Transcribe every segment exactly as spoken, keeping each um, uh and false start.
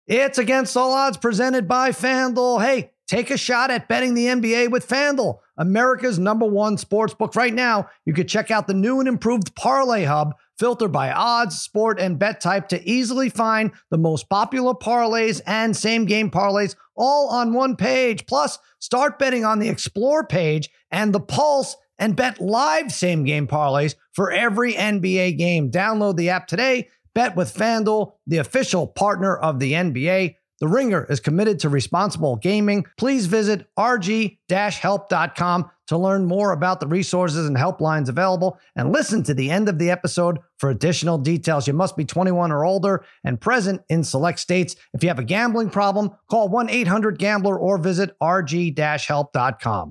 It's Against All Odds presented by FanDuel. Hey, take a shot at betting the N B A with FanDuel, America's number one sports book. Right now, you can check out the new and improved Parlay Hub, filtered by odds, sport, and bet type to easily find the most popular parlays and same-game parlays all on one page. Plus, start betting on the Explore page and the Pulse and bet live same-game parlays for every N B A game. Download the app today. Bet with FanDuel, the official partner of the N B A. The Ringer is committed to responsible gaming. Please visit r g dash help dot com to learn more about the resources and helplines available, and listen to the end of the episode for additional details. You must be twenty-one or older and present in select states. If you have a gambling problem, call one eight hundred gambler or visit r g dash help dot com.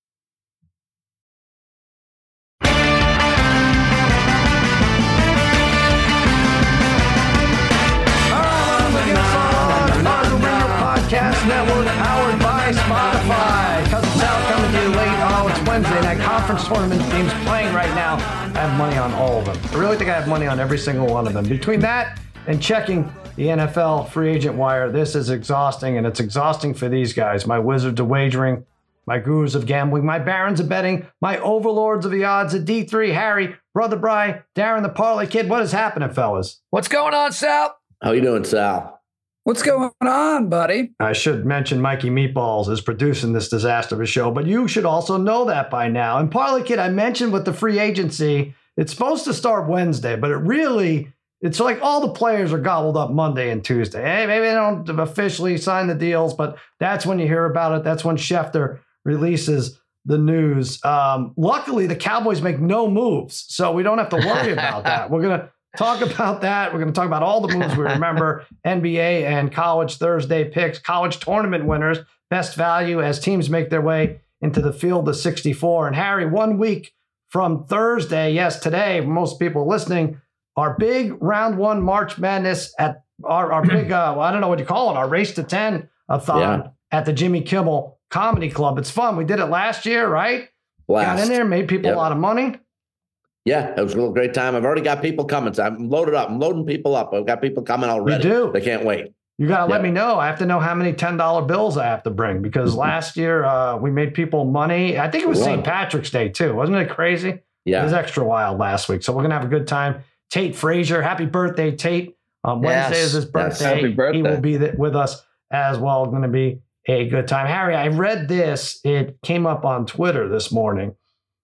Podcast Network powered by Spotify. Cousin Sal coming to you late. Oh, it's Wednesday night. Conference tournament teams playing right now. I have money on all of them. I really think I have money on every single one of them. Between that and checking the N F L free agent wire, this is exhausting, and it's exhausting for these guys. My wizards of wagering, my gurus of gambling, my barons of betting, my overlords of the odds at D three, Harry, Brother Bry, Darren the Parlay Kid. What is happening, fellas? What's going on, Sal? How you doing, Sal? What's going on, buddy? I should mention Mikey Meatballs is producing this disaster of a show, but you should also know that by now. And Parlay Kid, I mentioned with the free agency, it's supposed to start Wednesday, but it really, it's like all the players are gobbled up Monday and Tuesday. Hey, maybe they don't officially sign the deals, but that's when you hear about it. That's when Schefter releases the news. Um, luckily, the Cowboys make no moves, so we don't have to worry about that. We're going to talk about that. We're going to talk about all the moves we remember, N B A and college Thursday picks, college tournament winners, best value as teams make their way into the field of sixty-four. And Harry, one week from Thursday, yes, today, most people listening, our big round one March Madness at our, our big, uh, well, I don't know what you call it, our Race to ten-a-thon yeah. at the Jimmy Kimmel Comedy Club. It's fun. We did it last year, right? Blast. Got in there, made people yep. a lot of money. Yeah, it was a real great time. I've already got people coming. So I'm loaded up. I'm loading people up. I've got people coming already. You do? They can't wait. You got to yep. let me know. I have to know how many ten dollar bills I have to bring, because last year uh, we made people money. I think it was Saint Patrick's Day too. Wasn't it crazy? Yeah. It was extra wild last week. So we're going to have a good time. Tate Frazier, happy birthday, Tate. Um, Wednesday yes. is his birthday. Yes. Happy birthday. He will be th- with us as well. Going to be a good time. Harry, I read this. It came up on Twitter this morning.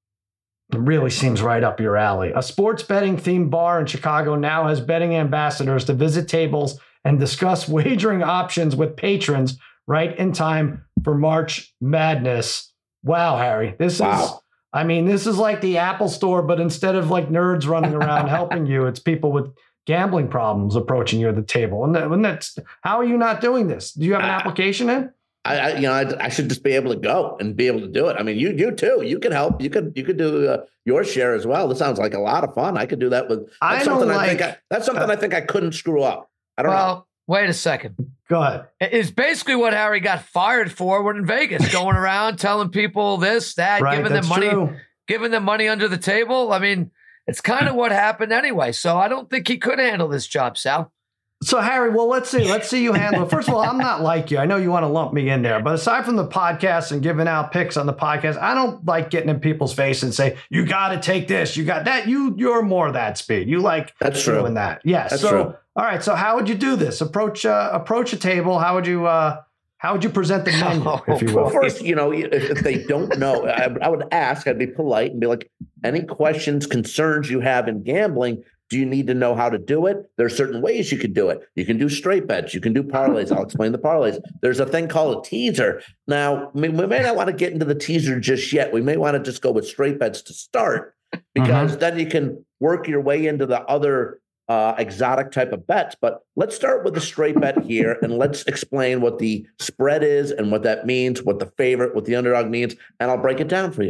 It really seems right up your alley. A sports betting themed bar in Chicago now has betting ambassadors to visit tables and discuss wagering options with patrons right in time for March Madness. Wow, Harry. This wow. is, I mean, this is like the Apple Store, but instead of like nerds running around helping you, it's people with gambling problems approaching you at the table. And, that, and that's, how are you not doing this? Do you have an application in? I, I, you know, I, I should just be able to go and be able to do it. I mean, you, you too. You could help. You could, you could do uh, your share as well. This sounds like a lot of fun. I could do that with. That's I something don't I like, think. I, that's something uh, I think I couldn't screw up. I don't well, know. Wait a second. Go ahead. It's basically what Harry got fired for when in Vegas, going around telling people this, that, right, giving them money, true. giving them money under the table. I mean, it's kind of what happened anyway. So I don't think he could handle this job, Sal. So, Harry, well, let's see. Let's see you handle it. First of all, I'm not like you. I know you want to lump me in there. But aside from the podcast and giving out picks on the podcast, I don't like getting in people's face and say, you got to take this. You got that. You, you're more that speed. You like That's doing true. that. Yes. That's so, true. all right. So how would you do this? Approach uh, approach a table. How would you uh, how would you present the menu, Oh, if you will? Well, first, you know, if, if they don't know, I, I would ask, I'd be polite and be like, any questions, concerns you have in gambling, do you need to know how to do it? There are certain ways you can do it. You can do straight bets. You can do parlays. I'll explain the parlays. There's a thing called a teaser. Now, we, we may not want to get into the teaser just yet. We may want to just go with straight bets to start, because uh-huh. then you can work your way into the other uh, exotic type of bets. But let's start with the straight bet here, and let's explain what the spread is and what that means, what the favorite, what the underdog means, and I'll break it down for you.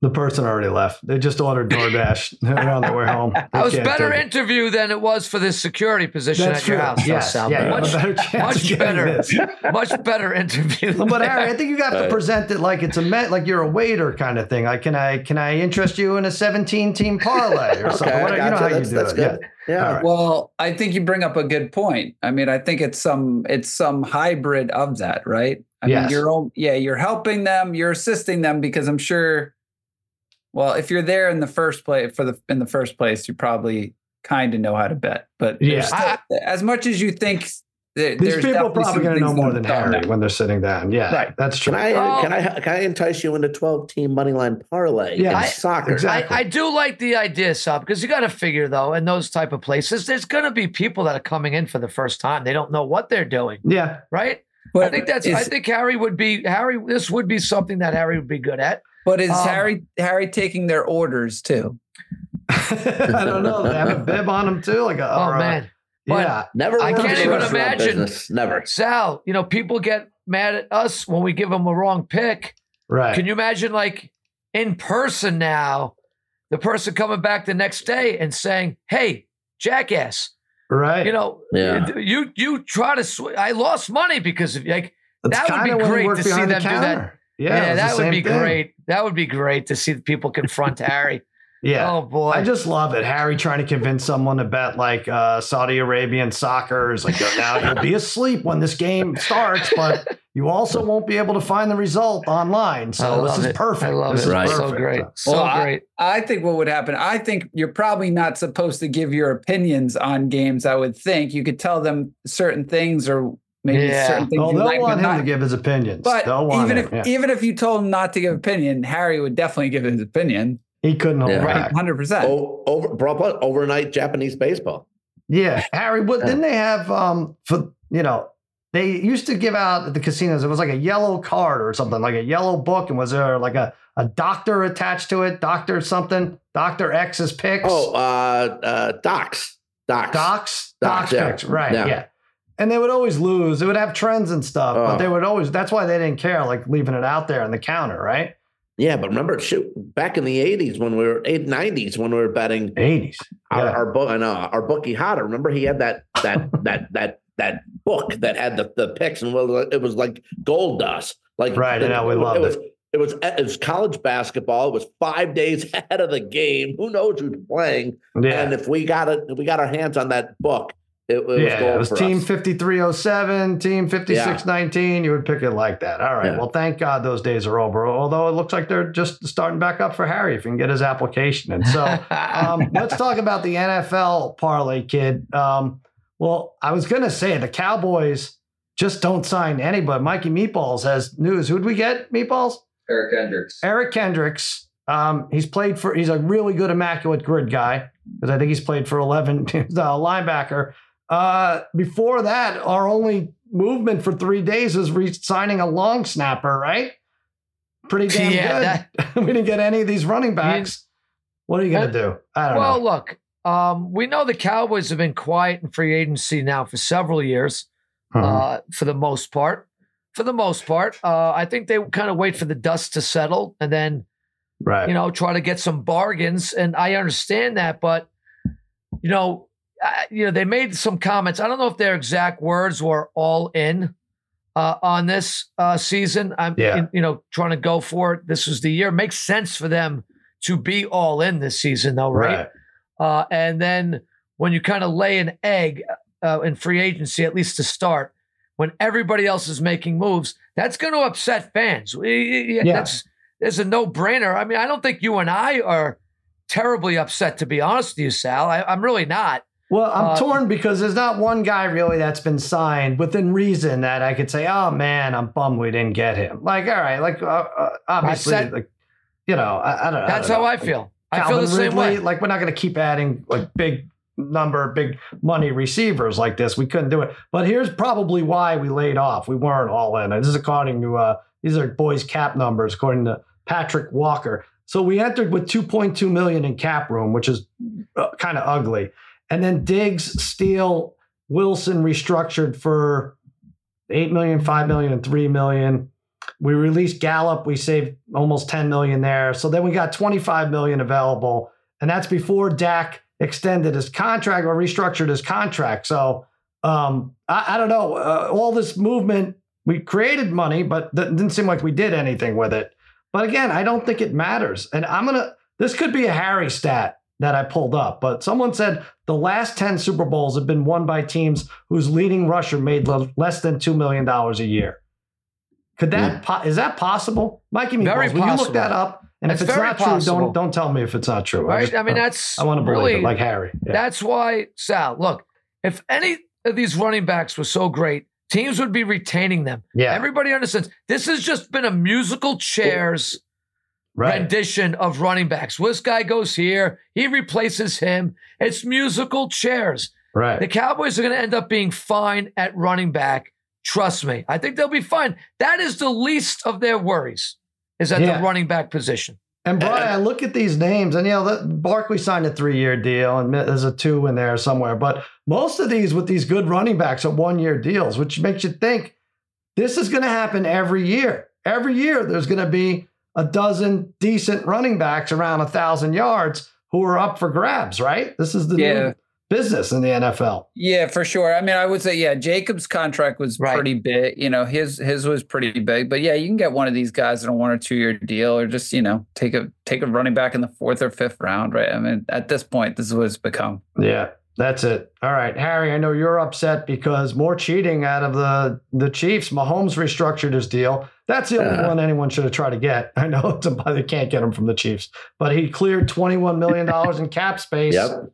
The person already left. They just ordered DoorDash. They're on their way home. They That was can't better take it. interview than it was for this security position That's at your true. house. Yes, Sal. yeah, you have much, a better chance much of getting better, this. much better interview. Than But that. Harry, I think you have to Right. present it like it's a met, like you're a waiter kind of thing. Like, can I can I interest you in a seventeen team parlay or something? Okay, What, I you know gotcha. how you That's, do that's it. good. Yeah. All right. Well, I think you bring up a good point. I mean, I think it's some it's some hybrid of that, right? I Yes. mean, you're all, yeah, you're helping them, you're assisting them because I'm sure. Well, if you're there in the first place for the in the first place, you probably kind of know how to bet. But Yeah. there's still, as much as you think, there, These there's people are definitely probably some going to know things more that than don't Harry know. when they're sitting down. Yeah, Right. that's true. Can I Oh. can I can I entice you into twelve team money line parlay Yeah, in I- soccer? exactly. I, I do like the idea, Sal, because you got to figure, though, in those type of places, there's going to be people that are coming in for the first time. They don't know what they're doing, Yeah. right? But I think that's. is, I think Harry would be Harry. This would be something that Harry would be good at. But is um, Harry Harry taking their orders too? I don't know. They have a bib on them too. Like a, Oh or a- man, But- yeah. Never. I worked can't in even restaurant imagine- business. Never. Sal. You know, people get mad at us when we give them a wrong pick. Right. Can you imagine, like in person now, the person coming back the next day and saying, "Hey, jackass, right. you know, Yeah. you you try to. Sw- I lost money because of like." That's that would be kinda when you great work to see behind the them do that. counter. Yeah, Yeah, it's the that would same be thing. great. That would be great to see the people confront Harry. Yeah. Oh boy. I just love it. Harry trying to convince someone to bet like uh, Saudi Arabian soccer is like, now you'll be asleep when this game starts, but you also won't be able to find the result online. I So love this is it. perfect. I love This it. is Right. So perfect. great. So Well, I- great. I think what would happen, I think you're probably not supposed to give your opinions on games. I would think you could tell them certain things or maybe Yeah. certain things Oh, you they'll like, want but him not. to give his opinions. But they'll want even him, if yeah. even if you told him not to give opinion, Harry would definitely give his opinion. He couldn't hold Yeah. back. Right, hundred percent. O- over bro, plus overnight Japanese baseball. Yeah, Harry. What Yeah. didn't they have? Um, for you know, they used to give out at the casinos. It was like a yellow card or something, like a yellow book, and was there like a a doctor attached to it? Doctor something. Doctor X's picks. Oh, uh, uh, docs, docs, Docs, Docs, Docs yeah. picks, right? Yeah. Yeah. And they would always lose. It would have trends and stuff, but Oh. they would always. That's why they didn't care, like leaving it out there on the counter, right? Yeah, but remember, shoot, back in the eighties when we were eight nineties when we were betting Eighties. our Yeah. our book and uh, our bookie Hotter. Remember, he had that that that that that book that had the, the picks, and well, it was like gold dust. Like Right, I know, we loved it. Was, it was it was college basketball. It was five days ahead of the game. Who knows who's playing? Yeah. And if we got it, if we got our hands on that book, it, it was yeah, gold it was for team us. fifty-three oh seven, team fifty-six nineteen. You would pick it like that. All right. Yeah. Well, thank God those days are over. Although it looks like they're just starting back up for Harry if he can get his application in. So um, let's talk about the N F L parlay, kid. Um, well, I was going to say the Cowboys just don't sign anybody. Mikey Meatballs has news. Who'd we get, Meatballs? Eric Hendricks. Eric Kendricks. Um, he's played for, he's a really good immaculate grid guy because I think he's played for eleven, he's a linebacker. Uh, before that, our only movement for three days is re-signing a long snapper, right? Pretty damn Yeah, good. we didn't get any of these running backs. What are you going to do? I don't well, know. look, um, we know the Cowboys have been quiet in free agency now for several years, Uh-huh. uh, for the most part. For the most part, uh, I think they kind of wait for the dust to settle and then, right. you know, try to get some bargains. And I understand that, but you know, I, you know, they made some comments. I don't know if their exact words were all in uh, on this uh, season. I'm, Yeah. you know, trying to go for it. This was the year. Makes sense for them to be all in this season, though, right? right. Uh, and then when you kind of lay an egg uh, in free agency, at least to start, when everybody else is making moves, that's going to upset fans. We- Yeah. That's there's a no brainer. I mean, I don't think you and I are terribly upset, to be honest with you, Sal. I, I'm really not. Well, I'm Uh, torn because there's not one guy really that's been signed within reason that I could say, oh man, I'm bummed we didn't get him. Like, all right, like uh, uh, obviously, said- like, you know, I, I don't know. That's I don't how know. I feel. I Calvin feel the same Ridley, way. like we're not going to keep adding like big number, big money receivers like this. We couldn't do it. But here's probably why we laid off. We weren't all in. This is according to uh, these are boys' cap numbers, according to Patrick Walker. So we entered with two point two million in cap room, which is uh, kind of ugly. And then Diggs, Steele, Wilson restructured for eight million, five million, and three million. we released Gallup. We saved almost ten million there. So then we got twenty-five million available. And that's before Dak extended his contract or restructured his contract. So um, I, I don't know. Uh, all this movement, we created money, but it didn't seem like we did anything with it. But again, I don't think it matters. And I'm going to, this could be a Harry stat that I pulled up, but someone said the last ten Super Bowls have been won by teams whose leading rusher made l- less than two million dollars a year. Could that, mm. po- is that possible? Mikey Meatballs, Very will possible. you look that up? And That's if it's not possible. true, don't don't tell me if it's not true. Right? I, just, I mean, uh, that's I want to believe really, it, like Harry. Yeah. That's why, Sal, look, if any of these running backs were so great, teams would be retaining them. Yeah. Everybody understands. This has just been a musical chairs right. rendition of running backs. This guy goes here, he replaces him. It's musical chairs. Right. The Cowboys are going to end up being fine at running back. Trust me. I think they'll be fine. That is the least of their worries, is at Yeah. the running back position. And Brian, I look at these names, and you know, that Barkley signed a three-year deal, and there's a two in there somewhere. But most of these with these good running backs are one-year deals, which makes you think this is going to happen every year. Every year, there's going to be a dozen decent running backs around a thousand yards who are up for grabs. Right? This is the Yeah. new business in the N F L. Yeah, for sure. I mean, I would say, yeah, Jacobs' contract was Right. pretty big. You know, his his was pretty big. But yeah, you can get one of these guys in a one or two year deal, or just, you know, take a take a running back in the fourth or fifth round, right? I mean, at this point, this is what it's become. Yeah, that's it. All right, Harry, I know you're upset because more cheating out of the the Chiefs. Mahomes restructured his deal. That's the only Uh. one anyone should have tried to get. I know it's a, they can't get him from the Chiefs, but he cleared twenty-one million dollars in cap space. Yep.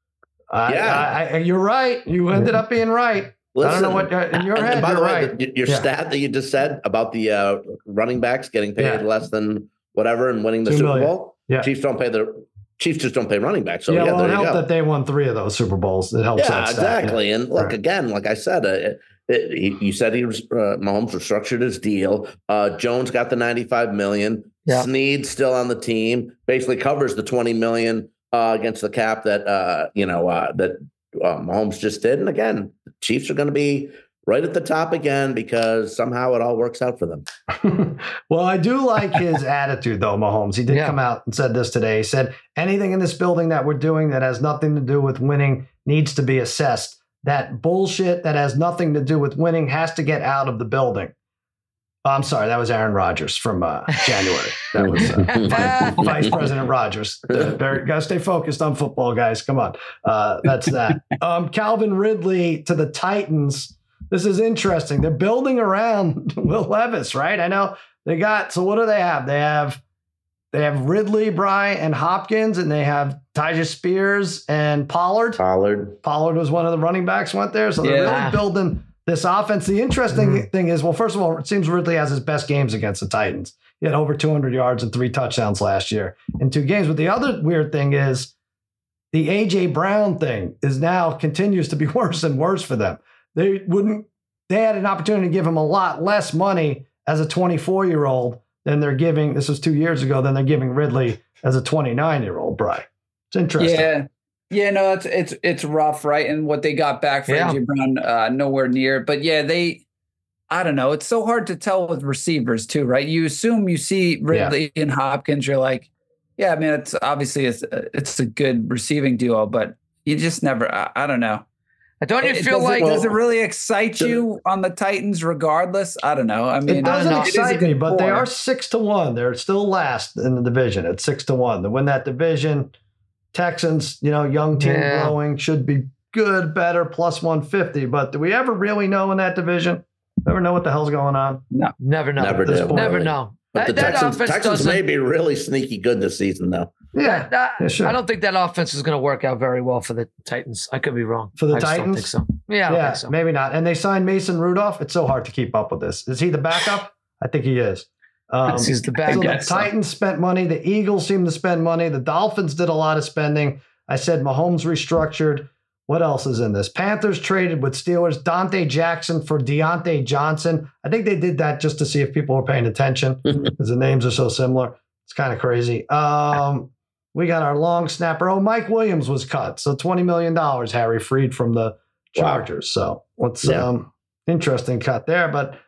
I, Yeah. I, I, you're right. You ended up being right. Listen, I don't know what uh, in your and, head. and by You're the way, right. the- your Yeah. stat that you just said about the uh, running backs getting paid Yeah. less than whatever and winning the Two Super million. Bowl. Yeah. Chiefs don't pay the Chiefs just don't pay running backs. So yeah, yeah, well, there it you helped go. that they won three of those Super Bowls. It helps. Yeah, that stat. exactly. Yeah. And look, Right. again, like I said, uh, it, it, he, you said he was uh, Mahomes restructured his deal. Uh, Jones got the ninety-five million. Yeah. Snead's still on the team. Basically covers the twenty million uh, against the cap that uh, you know uh, that uh, Mahomes just did. And again, the Chiefs are going to be right at the top again because somehow it all works out for them. Well, I do like his attitude, though, Mahomes. He did Yeah. come out and said this today. He said, anything in this building that we're doing that has nothing to do with winning needs to be assessed. That bullshit that has nothing to do with winning has to get out of the building. Oh, I'm sorry. That was Aaron Rodgers from uh, January. That was uh, Vice, Vice President Rodgers. Uh, very, gotta stay focused on football, guys. Come on. Uh, that's that. Um, Calvin Ridley to the Titans. This is interesting. They're building around Will Levis, right? I know they got, so what do they have? They have they have Ridley, Bry, and Hopkins, and they have Tyjae Spears and Pollard. Pollard. Pollard was one of the running backs went there. So they're Yeah. really building this offense. The interesting Mhm. thing is, well, first of all, it seems Ridley has his best games against the Titans. He had over two hundred yards and three touchdowns last year in two games. But the other weird thing is the A J Brown thing is now continues to be worse and worse for them. They wouldn't, they had an opportunity to give him a lot less money as a twenty-four year old than they're giving, this was two years ago, than they're giving Ridley as a twenty-nine year old, Bry. It's interesting. Yeah. Yeah, no, it's it's it's rough, right? And what they got back for Yeah. A J Brown, uh, nowhere near. But yeah, they, I don't know. It's so hard to tell with receivers too, right? You assume you see Ridley and Hopkins, you're like, yeah, I mean, it's obviously it's it's a good receiving duo, but you just never. I, I don't know. Don't you It- feel does like it, does it really excite Does- you on the Titans regardless? I don't know. I mean, It doesn't know. it is a excite good me, but they core. are six to one. They're still last in the division at six to one. To win that division, Texans, you know, young team Yeah. growing, should be good, better, plus one fifty. But do we ever really know in that division? Ever know what the hell's going on? never know? Never this do. point. Never know. But the That- that Texans, offense Texans doesn't- may be really sneaky good this season, though. Yeah, That- that- yeah, sure. I don't think that offense is going to work out very well for the Titans. I could be wrong. For the I just don't Titans? think so. Yeah, I don't yeah, think so. maybe not. And they signed Mason Rudolph. It's so hard to keep up with this. Is he the backup? I think he is. Um, He's the So backup. the guess so. Titans spent money. The Eagles seem to spend money. The Dolphins did a lot of spending. I said Mahomes restructured. What else is in this? Panthers traded with Steelers Dante Jackson for Deontay Johnson. I think they did that just to see if people were paying attention because the names are so similar. It's kind of crazy. Um, we got our long snapper. Oh, Mike Williams was cut. So twenty million dollars, Harry, freed from the Chargers. So what's Yeah. um interesting cut there. But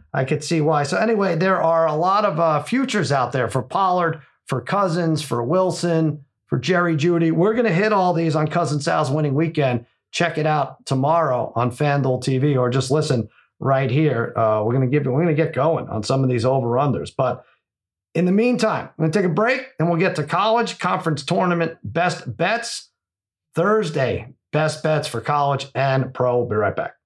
I could see why. So anyway, there are a lot of uh, futures out there for Pollard, for Cousins, for Wilson, for Jerry Jeudy. We're going to hit all these on Cousin Sal's winning weekend. Check it out tomorrow on FanDuel T V, or just listen right here. Uh, we're going to give we're going to get going on some of these over-unders. But in the meantime, I'm going to take a break, and we'll get to college conference tournament best bets Thursday. Best bets for college and pro. We'll be right back.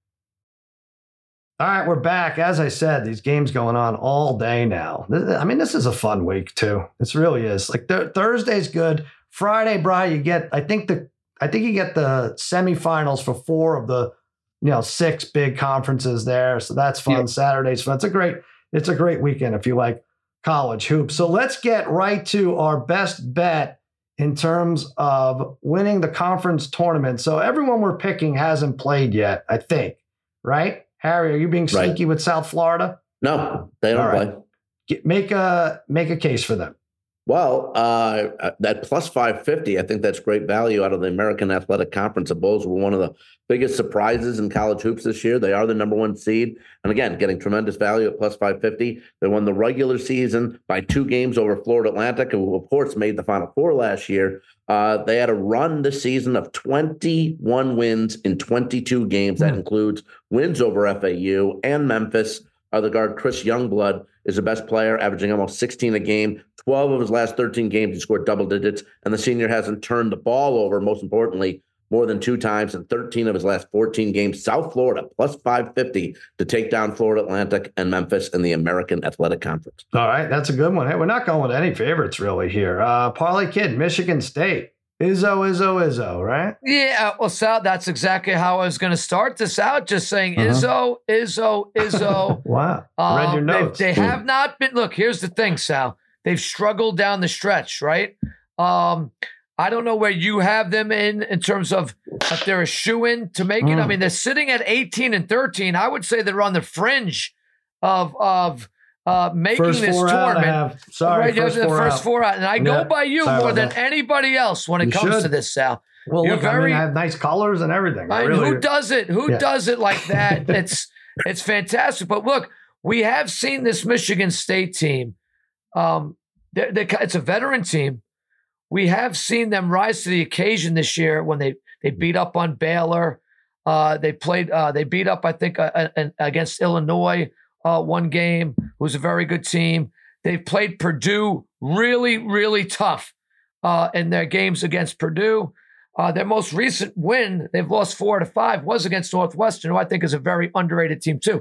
All right, we're back. As I said, these games going on all day now. I mean, this is a fun week too. This really is. Like th- Thursday's good. Friday, Brian, you get. I think the. I think you get the semifinals for four of the, you know, six big conferences there. So that's fun. Yeah. Saturday's fun. It's a great. It's a great weekend if you like college hoops. So let's get right to our best bet in terms of winning the conference tournament. So everyone we're picking hasn't played yet, I think, right? Harry, are you being sneaky right. with South Florida? No, they don't right. play. Get, make a make a case for them. Well, uh, that plus five fifty, I think that's great value out of the American Athletic Conference. The Bulls were one of the biggest surprises in college hoops this year. They are the number one seed. And again, getting tremendous value at plus five fifty. They won the regular season by two games over Florida Atlantic, who, of course, made the Final Four last year. Uh, they had a run this season of twenty-one wins in twenty-two games. Mm. That includes wins over F A U and Memphis. Uh, the guard Chris Youngblood is the best player, averaging almost sixteen a game. twelve of his last thirteen games, he scored double digits. And the senior hasn't turned the ball over, most importantly, more than two times in thirteen of his last fourteen games. South Florida, plus five fifty to take down Florida Atlantic and Memphis in the American Athletic Conference. All right, that's a good one. Hey, we're not going with any favorites really here. Uh, Parlay Kid, Michigan State. Izzo, Izzo, Izzo, right? Yeah, well, Sal, that's exactly how I was going to start this out, just saying uh-huh. Izzo, Izzo, Izzo. Wow, um, read your notes. They, they have not been, look, here's the thing, Sal. They've struggled down the stretch, right? Um, I don't know where you have them in, in terms of if they're a shoe-in to make mm. it. I mean, they're sitting at eighteen and thirteen. I would say they're on the fringe of of uh, making first this tournament. Sorry, right, first, the four, first out. four out. And I yeah. go by you Sorry more than that. anybody else when it you comes should. to this, Sal. Well, You're look, very, I mean, I have nice colors and everything. I mean, really, who does it? Who yeah. does it like that? It's it's fantastic. But look, we have seen this Michigan State team. Um, they're, they're, it's a veteran team. We have seen them rise to the occasion this year when they they beat up on Baylor. Uh, they played. Uh, they beat up, I think, uh, uh, against Illinois uh, one game. It was a very good team. They've played Purdue really, really tough uh, in their games against Purdue. Uh, their most recent win, they've lost four to five, was against Northwestern, who I think is a very underrated team too.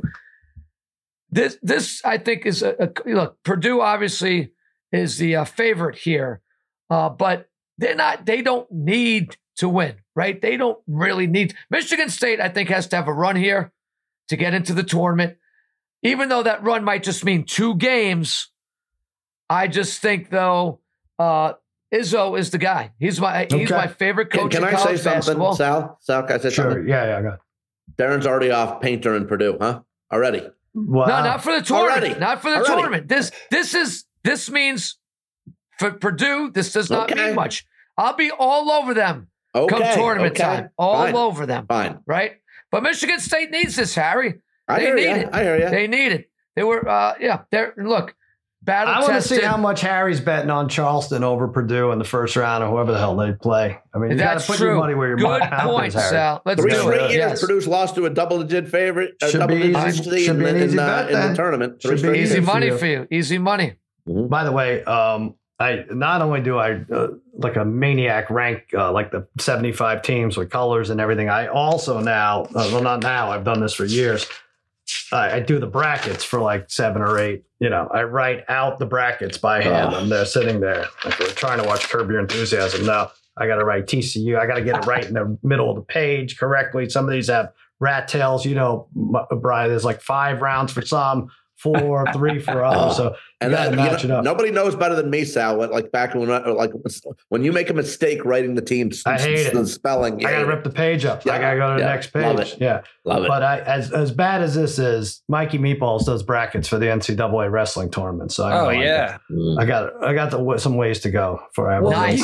This, this I think, is a, a look. Purdue obviously is the uh, favorite here, uh, but they're not. They don't need to win, right? They don't really need. Michigan State, I think, has to have a run here to get into the tournament. Even though that run might just mean two games, I just think though uh, Izzo is the guy. He's my he's okay. my favorite coach. Can, can in I college say something, basketball. Sal? Sal, can I say sure. something? Yeah, yeah, I got it. Darren's already off Painter in Purdue, huh? Already. Wow. No, not for the tournament. Already. Not for the Already. tournament. This this is this means for Purdue. This does not okay. mean much. I'll be all over them Okay. come tournament okay. time. All Fine. over them. Fine. Right? But Michigan State needs this, Harry. I they hear need you. it. I hear you. They need it. They were, uh, yeah. They're look. Battle I want to tested. see how much Harry's betting on Charleston over Purdue in the first round or whoever the hell they play. I mean, you got That's to put true. your money where your Good mouth point, is, Harry. Sal. Let's Three do straight it. years, Yes. Purdue's lost to a double-digit favorite, a Should be double-digit easy- seed should in, be an in, easy uh, bet, in the then. tournament. Three Should be straight Easy Good years. for money you. for you. Easy money. Mhm. By the way, um, I not only do I uh, like a maniac rank uh, like the seventy-five teams with colors and everything, I also now, uh, well, not now, I've done this for years. I, I do the brackets for like seven or eight. You know, I write out the brackets by hand. Oh. And they're sitting there. Like we're trying to watch Curb Your Enthusiasm. No, I got to write T C U. I got to get it right in the middle of the page correctly. Some of these have rat tails. You know, Brian, there's like five rounds for some, four, three for others. So And you got to then, you match know, it up. nobody knows better than me, Sal. What like back when I- like when you make a mistake writing the team's I hate the it. spelling, I got to yeah, rip the page up. Yeah, I got to go to the yeah, next love page. it. Yeah. love it. But I, as as bad as this is, Mikey Meatballs does brackets for the N C double A wrestling tournament. So I Oh know I yeah. Mm. got, I got I got the, some ways to go for I have Well, no nice. problem.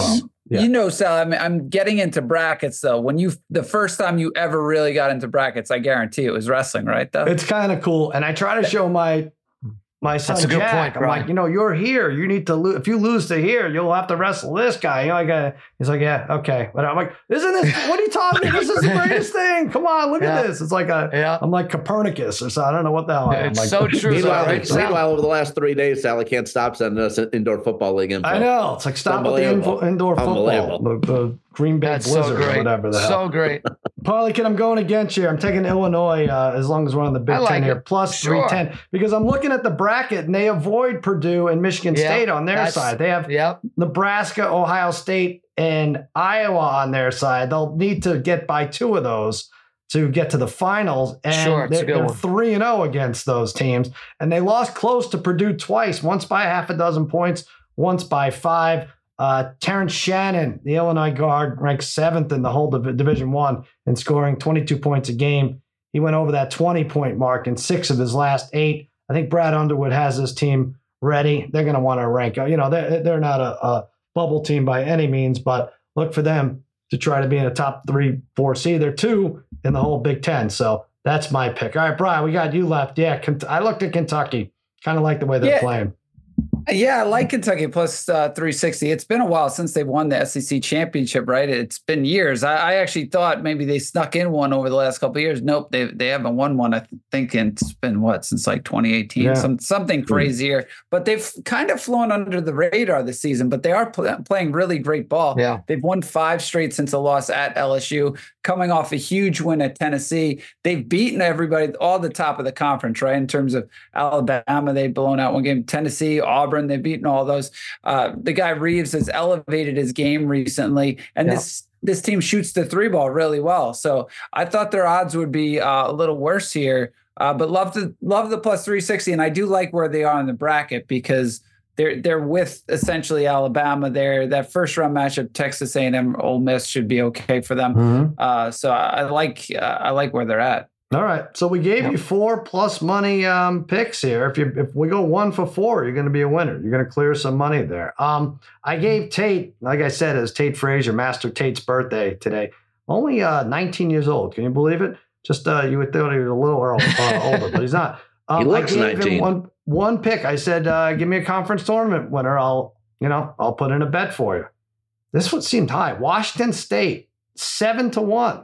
Yeah. You know, Sal, I'm, I'm getting into brackets, though. When you, the first time you ever really got into brackets, I guarantee it was wrestling, right? Though It's kind of cool. And I try to show my my son That's a good Jack, point, I'm Brian. like, you know, you're here. You need to lose. If you lose to here, you'll have to wrestle this guy. You know, like, uh, he's like, yeah, okay. But I'm like, isn't this, what are you talking about? This is the greatest thing. Come on, look Yeah. at this. It's like a, Yeah. I'm like Copernicus or so. I don't know what the hell I am. It's like, so true. Meanwhile, Right, Sal? meanwhile, over the last three days, Sally can't stop sending us an indoor football league info. I know. It's like, stop with the Unbelievable. info, indoor football. Unbelievable. The, the Green Bay That's Blizzard so or great. whatever the hell. So great. Parlay Kid, I'm going against you. I'm taking Illinois uh, as long as we're on the Big I like Ten here, it. plus Sure. three ten. Because I'm looking at the bracket and they avoid Purdue and Michigan Yeah, State on their that's- side. They have Yep. Nebraska, Ohio State, and Iowa on their side. They'll need to get by two of those to get to the finals. And Sure, it's a they're, good they're one. three and oh against those teams. And they lost close to Purdue twice, once by half a dozen points, once by five. Uh, Terrence Shannon, the Illinois guard, ranked seventh in the whole Div- Division One in scoring twenty-two points a game. He went over that twenty-point mark in six of his last eight. I think Brad Underwood has his team ready. They're going to want to rank. You know, they're, they're not a, a bubble team by any means, but look for them to try to be in a top three, four seed. They're two in the whole Big Ten. So that's my pick. All right, Brian, we got you left. Yeah, Kent- I looked at Kentucky. Kind of like the way they're Yeah. playing. Yeah, I like Kentucky plus uh, three sixty. It's been a while since they've won the S E C championship, right? It's been years. I, I actually thought maybe they snuck in one over the last couple of years. Nope, they they haven't won one. I think it's been what since like twenty eighteen, Yeah. some something crazier. But they've kind of flown under the radar this season. But they are pl- playing really great ball. Yeah. They've won five straight since a loss at L S U, coming off a huge win at Tennessee. They've beaten everybody, all the top of the conference, right? In terms of Alabama, they've blown out one game. Tennessee, Auburn, they've beaten all those. Uh, the guy Reeves has elevated his game recently, and Yeah. this this team shoots the three ball really well. So I thought their odds would be uh, a little worse here, uh, but love the love the plus three sixty, and I do like where they are in the bracket because they're they're with essentially Alabama there. That first round matchup, Texas A and M, Ole Miss should be okay for them. Mm-hmm. Uh, so I, I like uh, I like where they're at. All right. So we gave Yep. you four plus money um, picks here. If you if we go one for four, you're going to be a winner. You're going to clear some money there. Um, I gave Tate, like I said, it's Tate Frazier, Master Tate's birthday today. Only uh, nineteen years old. Can you believe it? Just uh, you would think he was a little early, uh, older, but he's not. Um, He looks I gave nineteen. him one one pick. I said, uh, give me a conference tournament winner. I'll you know I'll put in a bet for you. This one seemed high. Washington State seven to one.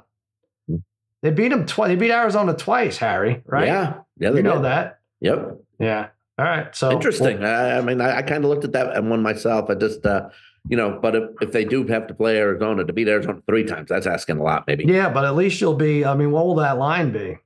They beat them twice. They beat Arizona twice, Harry. Right? Yeah. Yeah. They You know did. that. Yep. Yeah. All right. So Interesting. I, I mean, I, I kind of looked at that and one myself. I just, uh, you know, but if, if they do have to play Arizona to beat Arizona three times, that's asking a lot, maybe. yeah, but at least you'll be. I mean, what will that line be?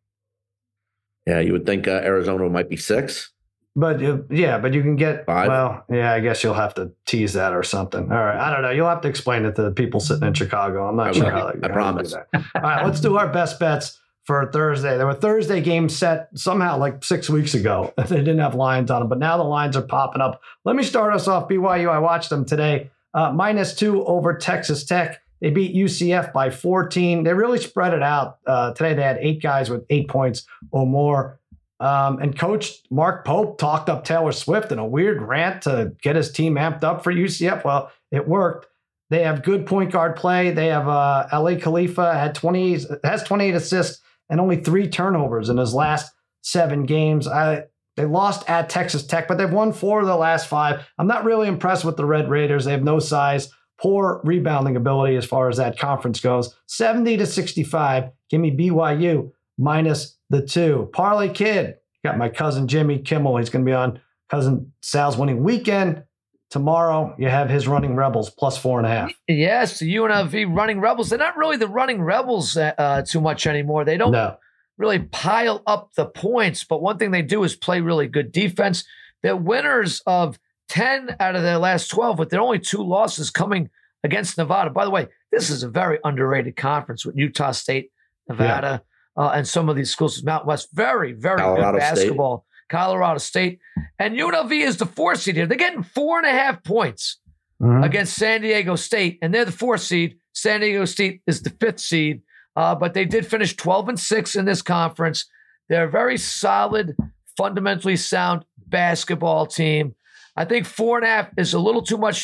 Yeah, you would think uh, Arizona might be six. But uh, yeah, but you can get. Five. Well, yeah, I guess you'll have to tease that or something. All right. I don't know. You'll have to explain it to the people sitting in Chicago. I'm not I sure will. how. I how to do promise. that. All right. Let's do our best bets for Thursday. There were Thursday games set somehow like six weeks ago. They didn't have lines on them, but now the lines are popping up. Let me start us off. B Y U. I watched them today. Uh, minus two over Texas Tech. They beat U C F by fourteen. They really spread it out. Uh, today they had eight guys with eight points or more. Um, and Coach Mark Pope talked up Taylor Swift in a weird rant to get his team amped up for U C F. Well, it worked. They have good point guard play. They have uh, Ali Khalifa had twenty has twenty-eight assists and only three turnovers in his last seven games. I, they lost at Texas Tech, but they've won four of the last five. I'm not really impressed with the Red Raiders. They have no size, poor rebounding ability as far as that conference goes. seventy to sixty-five. Give me B Y U minus the two. Parlay Kid. Got my cousin Jimmy Kimmel. He's going to be on cousin Sal's winning weekend. Tomorrow, you have his running Rebels plus four and a half. Yes, the U N L V running Rebels. They're not really the running Rebels uh, too much anymore. They don't No. really pile up the points, but one thing they do is play really good defense. They're winners of ten out of their last twelve, with their only two losses coming against Nevada. By the way, this is a very underrated conference with Utah State, Nevada, uh, and some of these schools. Mountain West, very, very Colorado good State. basketball. Colorado State. And U N L V is the four seed here. They're getting four and a half points Mhm. against San Diego State, and they're the fourth seed. San Diego State is the fifth seed, uh, but they did finish twelve and six in this conference. They're a very solid, fundamentally sound basketball team. I think four and a half is a little too much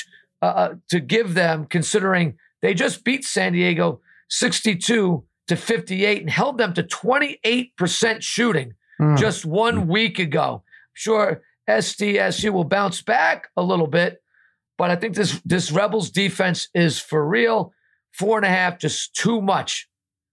uh, to give them, considering they just beat San Diego sixty-two to fifty-eight and held them to twenty-eight percent shooting mm. just one week ago. Sure, S D S U will bounce back a little bit, but I think this this Rebels defense is for real. Four and a half, just too much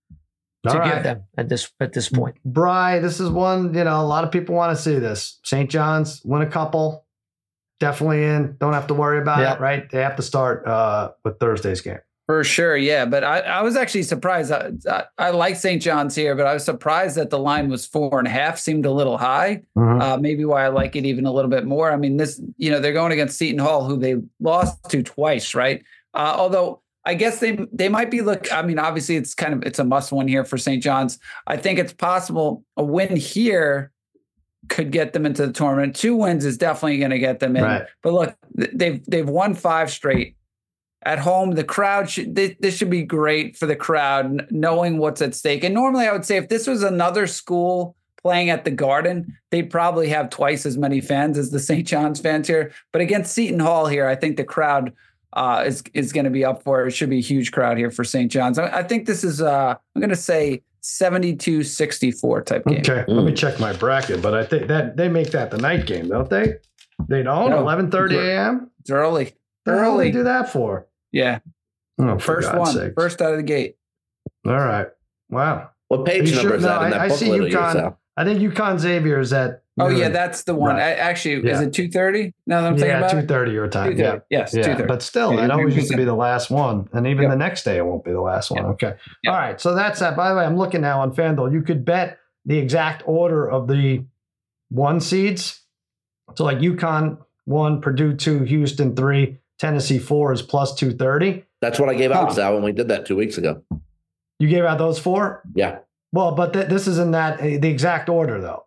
to All give right. them at this at this point. Bri, this is one, you know, a lot of people want to see this. Saint John's win a couple, definitely in. Don't have to worry about yeah. it, right? They have to start uh, with Thursday's game. For sure, yeah. But I, I was actually surprised. I, I, I like Saint John's here, but I was surprised that the line was four and a half. Seemed a little high. Mm-hmm. Uh, maybe why I like it even a little bit more. I mean, this, you know, they're going against Seton Hall, who they lost to twice, right? Uh, although I guess they they might be look. I mean, obviously, it's kind of it's a must win here for Saint John's. I think it's possible a win here could get them into the tournament. Two wins is definitely going to get them in. Right. But look, they've they've won five straight. At home, the crowd should this, this should be great for the crowd, knowing what's at stake. And normally, I would say if this was another school playing at the Garden, they'd probably have twice as many fans as the Saint John's fans here. But against Seton Hall here, I think the crowd uh, is is going to be up for it. It should be a huge crowd here for Saint John's. I, I think this is uh, I'm going to say seventy-two sixty-four type game. Okay, mm. Let me check my bracket. But I think that they make that the night game, don't they? They don't. No. eleven thirty a.m. It's early. What the hell do they do that for? Yeah. Oh, first one, sakes. First out of the gate. All right. Wow. What page number sure? is that no, in that I, I see UConn. I think UConn Xavier is at. Oh yeah, that's the one. Right. I, actually, yeah. Is it two thirty? Now that I'm thinking yeah, about two thirty your time. Yeah. Yes, yeah. two thirty. But still, yeah, it always used to be the last one, and even yep. the next day it won't be the last one. Yep. Okay. Yep. All right. So that's that. By the way, I'm looking now on FanDuel. You could bet the exact order of the one seeds. So like UConn one, Purdue two, Houston three, Tennessee four is plus two thirty. That's what I gave out, Sal, when we did that two weeks ago. You gave out those four? Yeah. Well, but th- this is in that uh, the exact order, though.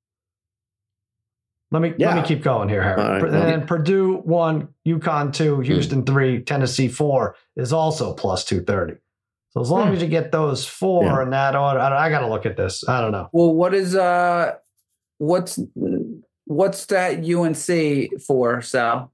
Let me yeah. let me keep going here, Harry. Right, and well, then Purdue one, UConn two, Houston mm. three, Tennessee four is also plus two thirty. So as long mm. as you get those four yeah. in that order, I, I got to look at this. I don't know. Well, what is uh, what's what's that U N C for, Sal?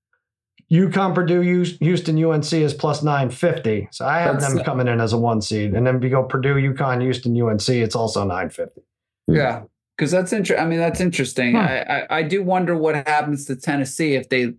UConn, Purdue, Houston, U N C is plus nine fifty. So I have That's, them coming in as a one seed. And then if you go Purdue, UConn, Houston, U N C, it's also nine fifty. Yeah, because that's interesting. I mean, that's interesting. Huh. I, I I do wonder what happens to Tennessee if they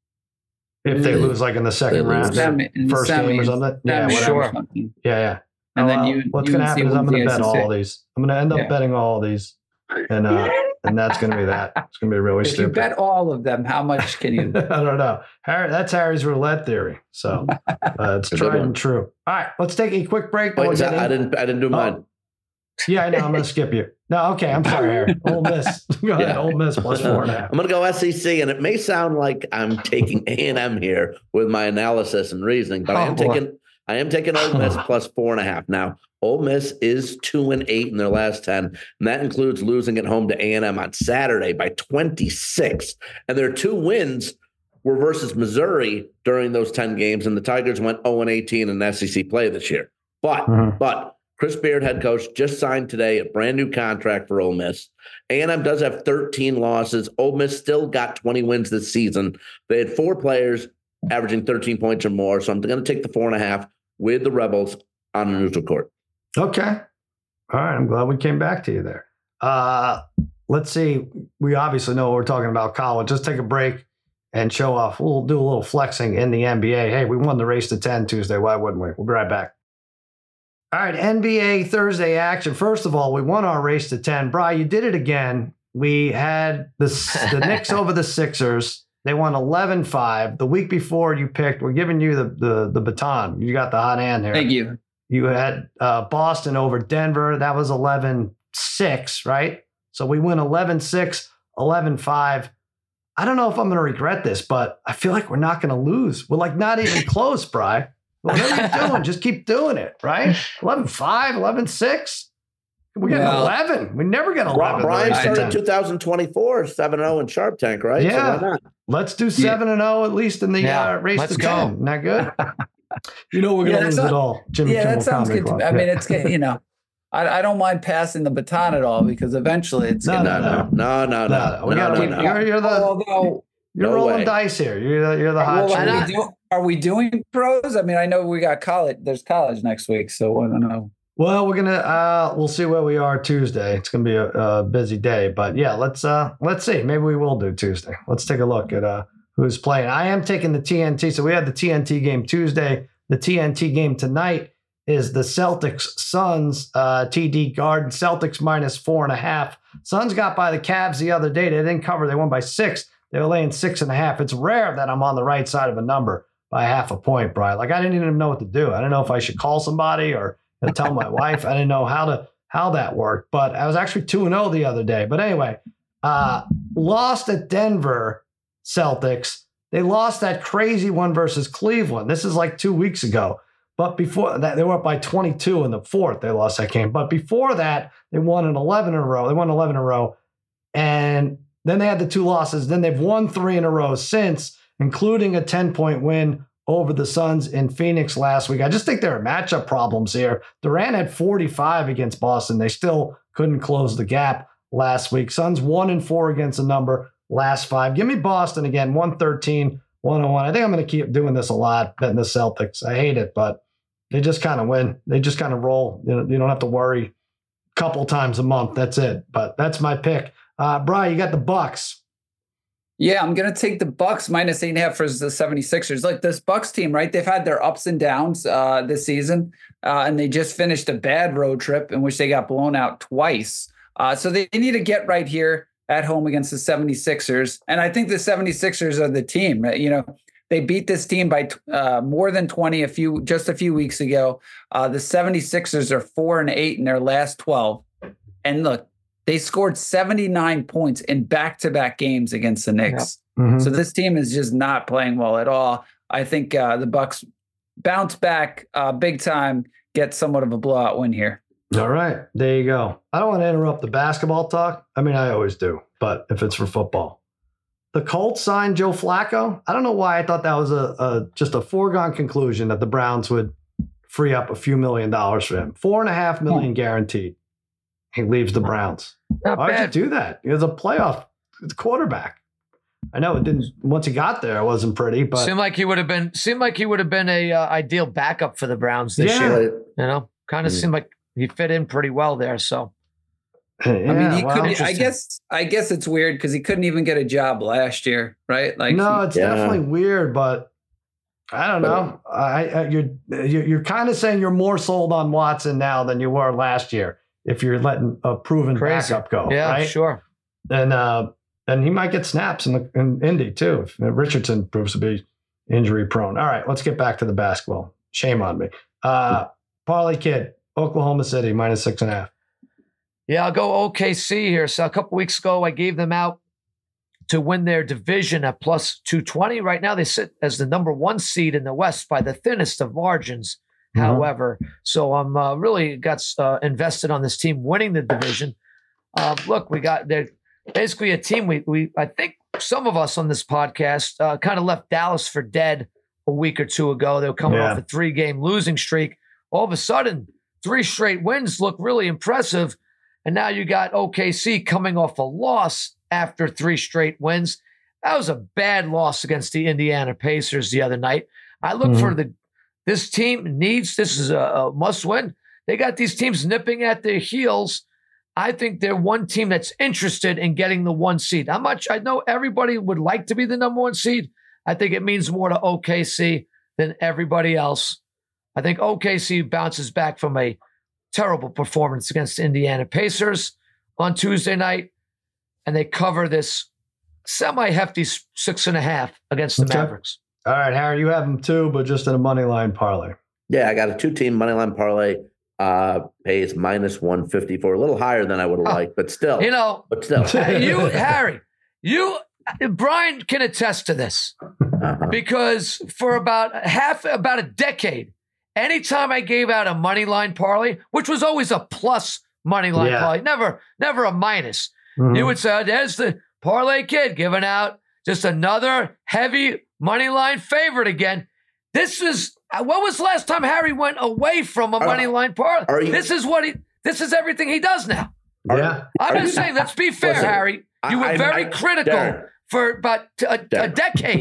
if they lose like in the second round, semi, first semi, game or something. Yeah, sure. Yeah, yeah. And well, then you, what's going to happen is I'm going to bet all these. I'm going to end up yeah. betting all these, and uh, and that's going to be that. It's going to be really if stupid. If you bet all of them, how much can you? I don't know. Harry, that's Harry's roulette theory. So uh, it's tried and true. All right, let's take a quick break. Wait, I, I didn't. I didn't do mine. Oh. Yeah, I know. I'm going to skip you. No, okay. I'm sorry, Harry. Ole Miss. Go ahead. Yeah. Ole Miss plus four and a half. I'm going to go S E C, and it may sound like I'm taking A and M here with my analysis and reasoning, but oh, I am boy. taking. I am taking Ole Miss plus four and a half. Now, Ole Miss is two and eight in their last ten, and that includes losing at home to A and M on Saturday by twenty-six. And their two wins were versus Missouri during those ten games, and the Tigers went oh and eighteen in S E C play this year. But, mm-hmm. but Chris Beard, head coach, just signed today a brand new contract for Ole Miss. A and M does have thirteen losses. Ole Miss still got twenty wins this season. They had four players averaging thirteen points or more, so I'm going to take the four and a half with the Rebels on a neutral court. Okay. All right. I'm glad we came back to you there. Uh, let's see. We obviously know what we're talking about college. Just take a break and show off. We'll do a little flexing in the N B A. Hey, we won the race to ten Tuesday. Why wouldn't we? We'll be right back. All right. N B A Thursday action. First of all, we won our race to ten. Bri, you did it again. We had the, the Knicks over the Sixers. They won eleven five. The week before you picked, we're giving you the, the, the baton. You got the hot hand here. Thank you. You had uh, Boston over Denver. That was eleven six, right? So we win eleven six, eleven five. I don't know if I'm going to regret this, but I feel like we're not going to lose. We're like not even close, Bri. Whatever you're doing, just keep doing it, right? eleven five, eleven six. We got well, eleven. We never get eleven. Brian started two thousand twenty-four, seven and oh in Sharp Tank, right? Yeah. So let's do seven and oh at least in the yeah. uh, race let's to go. ten. Not good? You know we're going to yeah, lose not, it all. Jimmy yeah, Kimmel that sounds Comedy good. Club. To, I yeah. mean, it's, you know, I, I don't mind passing the baton at all because eventually it's no, going no, no, no, no, no, no. We no, gotta, no, no. You're, you're the, Although, you're no rolling way. dice here. You're the, you're the hot well, shit. we do, Are we doing pros? I mean, I know we got college. There's college next week, so I don't know. Well, we're gonna uh, we'll see where we are Tuesday. It's gonna be a, a busy day, but yeah, let's uh, let's see. Maybe we will do Tuesday. Let's take a look at uh, who's playing. I am taking the T N T. So we had the T N T game Tuesday. The T N T game tonight is the Celtics Suns. Uh, T D Garden. Celtics minus four and a half. Suns got by the Cavs the other day. They didn't cover. They won by six. They were laying six and a half. It's rare that I'm on the right side of a number by half a point, Brian. Like I didn't even know what to do. I didn't know if I should call somebody or tell my wife. I didn't know how to how that worked, but I was actually two and zero the other day. But anyway, uh, lost at Denver Celtics. They lost that crazy one versus Cleveland. This is like two weeks ago. But before that, they were up by twenty-two in the fourth. They lost that game. But before that, they won an eleven in a row. They won eleven in a row, and then they had the two losses. Then they've won three in a row since, including a ten point win over the Suns in Phoenix last week. I just think there are matchup problems here. Durant had forty-five against Boston. They still couldn't close the gap last week. Suns one and four against the number last five. Give me Boston again, one thirteen, one oh one. I think I'm going to keep doing this a lot, betting the Celtics. I hate it, but they just kind of win. They just kind of roll. You know, you don't have to worry a couple times a month. That's it. But that's my pick. Uh, Brian, you got the Bucks. Yeah, I'm going to take the Bucks minus eight and a half for the seventy-sixers. Like this Bucks team, right? They've had their ups and downs uh, this season, uh, and they just finished a bad road trip in which they got blown out twice. Uh, so they need to get right here at home against the seventy-sixers. And I think the seventy-sixers are the team. Right? You know, they beat this team by uh, more than twenty a few just a few weeks ago. Uh, the seventy-sixers are four and eight in their last twelve. And look, they scored seventy-nine points in back-to-back games against the Knicks. Yeah. Mm-hmm. So this team is just not playing well at all. I think uh, the Bucks bounce back uh, big time, get somewhat of a blowout win here. All right, there you go. I don't want to interrupt the basketball talk. I mean, I always do, but if it's for football. The Colts signed Joe Flacco. I don't know why I thought that was a, a just a foregone conclusion that the Browns would free up a few million dollars for him. Four and a half million guaranteed. He leaves the Browns. Not Why bad. would you do that? He was a playoff quarterback. I know it didn't. Once he got there, it wasn't pretty, but seemed like he would have been. Seemed like he would have been a uh, ideal backup for the Browns this Yeah. year. You know, kind of mm. seemed like he fit in pretty well there. So, yeah, I mean, he well, could. I guess. I guess it's weird because he couldn't even get a job last year, right? Like, no, he, it's yeah. definitely weird, but I don't know. I, I you're you're, you're kind of saying you're more sold on Watson now than you were last year. If you're letting a proven Crazy. backup go, yeah, right? sure. And uh, and he might get snaps in the in Indy too if Richardson proves to be injury prone. All right, let's get back to the basketball. Shame on me. Uh, Parlay Kid, Oklahoma City minus six and a half. Yeah, I'll go O K C here. So a couple weeks ago, I gave them out to win their division at plus two twenty. Right now, they sit as the number one seed in the West by the thinnest of margins. Mm-hmm. However, so I'm uh, really got uh, invested on this team winning the division. Uh, look, we got they're basically a team. We we I think some of us on this podcast uh, kind of left Dallas for dead a week or two ago. They were coming yeah. off a three game losing streak. All of a sudden, three straight wins look really impressive. And now you got O K C coming off a loss after three straight wins. That was a bad loss against the Indiana Pacers the other night. I look mm-hmm. for the. This team needs, this is a, a must win. They got these teams nipping at their heels. I think they're one team that's interested in getting the one seed. How much? I know everybody would like to be the number one seed. I think it means more to O K C than everybody else. I think O K C bounces back from a terrible performance against the Indiana Pacers on Tuesday night, and they cover this semi-hefty six and a half against the okay. Mavericks. All right, Harry, you have them too, but just in a money line parlay. Yeah, I got a two-team money line parlay. Uh, pays minus one fifty-four, a little higher than I would have oh, liked, but still, you know, but still, you, Harry, you, Brian can attest to this uh-huh. because for about half, about a decade, anytime I gave out a money line parlay, which was always a plus money line yeah. parlay, never, never a minus, mm-hmm. you would say, "There's the Parlay Kid giving out just another heavy money line favorite again." This is what was the last time Harry went away from a money line parlay? This is what he. This is everything he does now. Yeah, I'm just saying. Let's be fair, Listen, Harry. You were I, very I, critical Darren, for about a, a decade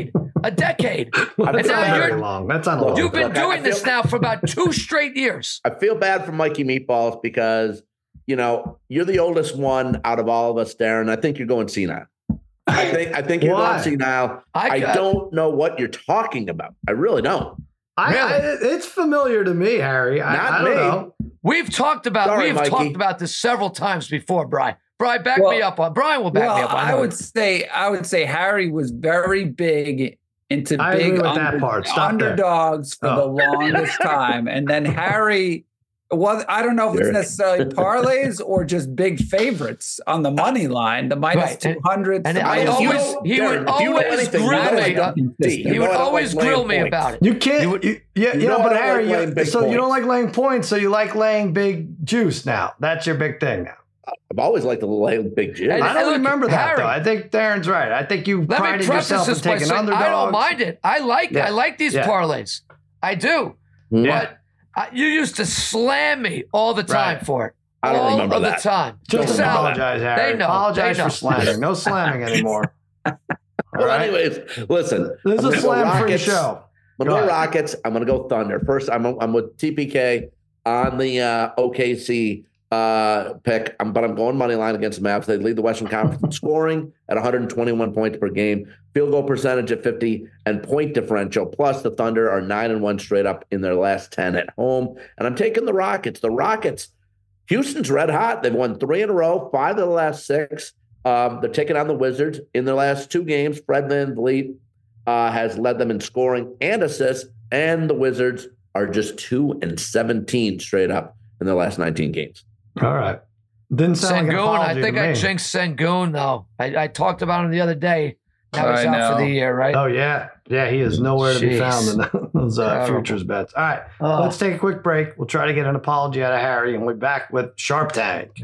a decade. Well, and that's not now very you're, long. That's not long. you've been Look, I- doing I this feel- now for about two straight years. I feel bad for Mikey Meatballs because, you know, you're the oldest one out of all of us, Darren. I think you're going senile. I think I think you're Why? going senile. I, I got- don't know what you're talking about. I really don't. I, I, Really? it's familiar to me, Harry. I, Not I don't me. know. We've talked about Sorry, we've Mikey. talked about this several times before, Brian. Brian, back Well- me up on Brian will back well, me up on I that. would say I would say Harry was very big into I agree big with that under- part. Stop there. underdogs for Oh. the longest time, and then Harry. Well, I don't know if it's Derek. necessarily parlays or just big favorites on the money line, the minus Right. And- two hundred. and I I don't- you always don't- he would Darren, if you know always anything, you grill know I me. don't- He You would know I don't always like laying grill me points. about it. You can't. You would- you, yeah, you yeah, know I but don't Harry, like laying you, big so you don't points. like laying points, so you like laying big juice now. That's your big thing now. I've always liked to lay big Jim. And- I don't look, remember that Harry- though. I think Darren's right. I think you Let me prided preface yourself in this by taking saying underdogs. I don't mind it. I like Yeah. I like these Yeah. parlays. I do. Yeah. But uh, you used to slam me all the time Right. for it. I don't all remember of that. the time. Just Don't Sal, remember apologize, Harry. They know. Apologize They know. for slamming. No slamming anymore. All Well, right. anyways, listen. This is I'm a gonna go slam-free Rockets. show. I'm Go gonna go ahead. Rockets. I'm gonna go Thunder. First, I'm I'm with T P K on the uh, O K C uh, pick. I'm, but I'm going money line against the Mavs. They lead the Western Conference in scoring at one hundred twenty-one points per game, field goal percentage at fifty, and point differential. Plus, the Thunder are nine and one straight up in their last ten at home. And I'm taking the Rockets. The Rockets. Houston's red hot. They've won three in a row, five of the last six. Um, they're taking on the Wizards in their last two games. Fred VanVleet uh, has led them in scoring and assists, and the Wizards are just two and seventeen straight up in their last nineteen games. All right. Didn't sound like an Sengun, I apology think to I me. jinxed Sengun though. I, I talked about him the other day. Now he's I out for know. the year, right? Oh yeah, yeah. He is nowhere to be Jeez. found in those uh, Terrible. futures bets. All right. Oh. Let's take a quick break. We'll try to get an apology out of Harry, and we're back with Sharp Tank.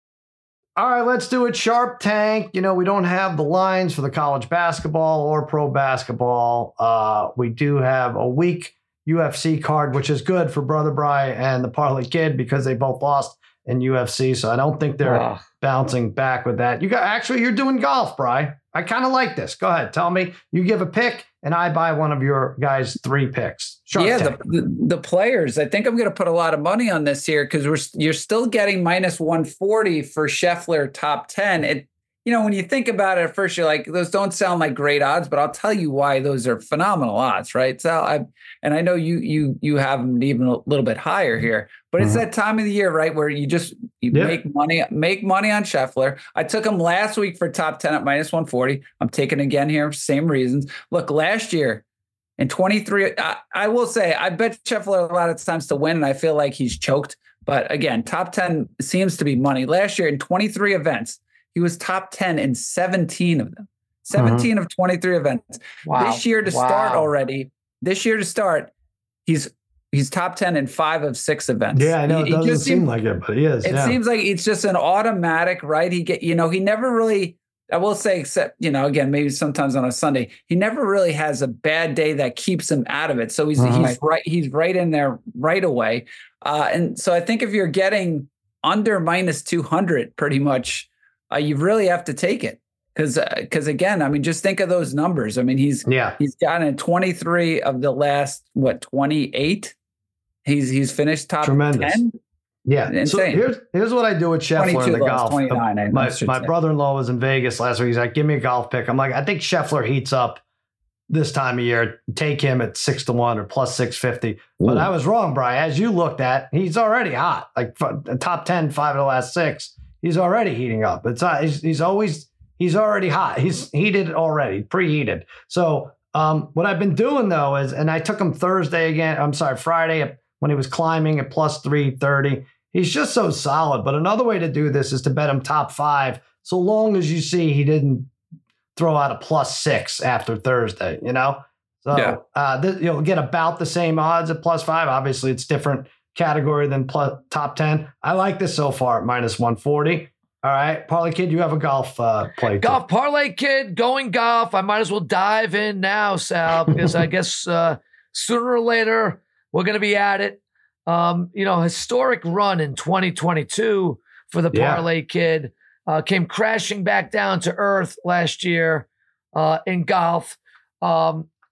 All right, let's do it. Sharp Tank. You know, we don't have the lines for the college basketball or pro basketball. Uh, we do have a weak U F C card, which is good for Brother Bry and the Parlay Kid because they both lost in U F C. So I don't think they're Oh. bouncing back with that. You got actually, you're doing golf, Bry. I kind of like this. Go ahead, tell me. You give a pick, and I buy one of your guys' three picks. Sharp yeah, Tank. the, the the players. I think I'm going to put a lot of money on this here because we're you're still getting minus one forty for Scheffler top ten. It you know when you think about it at first, you're like those don't sound like great odds, but I'll tell you why those are phenomenal odds, right? So I and I know you you you have them even a little bit higher here, but it's Mhm. that time of the year, right, where you just you Yeah. make money make money on Scheffler. I took him last week for top ten at minus one forty. I'm taking again here, same reasons. Look, last year. In twenty-three, I, I will say, I bet Scheffler a lot of times to win, and I feel like he's choked. But again, top ten seems to be money. Last year in twenty-three events, he was top ten in seventeen of them. seventeen of twenty-three events. Wow. This year to Wow. start already, this year to start, he's he's top ten in five of six events. Yeah, I know. It He- he doesn't just seem seems- like it, but he is. it yeah. seems like it's just an automatic, right? He get, you know, he never really, I will say, except, you know, again, maybe sometimes on a Sunday, he never really has a bad day that keeps him out of it. So he's, Mhm. he's right. He's right in there right away. Uh, and so I think if you're getting under minus two hundred pretty much, uh, you really have to take it. Cause, uh, cause again, I mean, just think of those numbers. I mean, he's, yeah. he's gotten twenty-three of the last, what, twenty-eight? He's, he's finished top Tremendous. ten. Yeah. So Insane. here's here's what I do with Scheffler in twenty-two the lost, golf. twenty-nine, I My should my say. brother-in-law was in Vegas last week. He's like, give me a golf pick. I'm like, I think Scheffler heats up this time of year. Take him at six to one or plus six fifty. But Ooh. I was wrong, Brian. As you looked at, he's already hot. Like f- top ten, five of the last six. He's already heating up. It's not, he's, he's always he's already hot. He's heated already, preheated. So um, what I've been doing though is, and I took him Thursday again. I'm sorry, Friday when he was climbing at plus three thirty. He's just so solid. But another way to do this is to bet him top five, so long as you see he didn't throw out a plus six after Thursday, you know? So Yeah. uh, th- you'll get about the same odds at plus five. Obviously, it's different category than plus, top ten. I like this so far at minus one forty. All right. Parlay Kid, you have a golf uh, play. too. Golf parlay kid going golf. I might as well dive in now, Sal, because I guess uh, sooner or later we're going to be at it. Um, you know, historic run in twenty twenty-two for the Yeah. parlay kid. Uh, came crashing back down to earth last year uh, in golf. Um,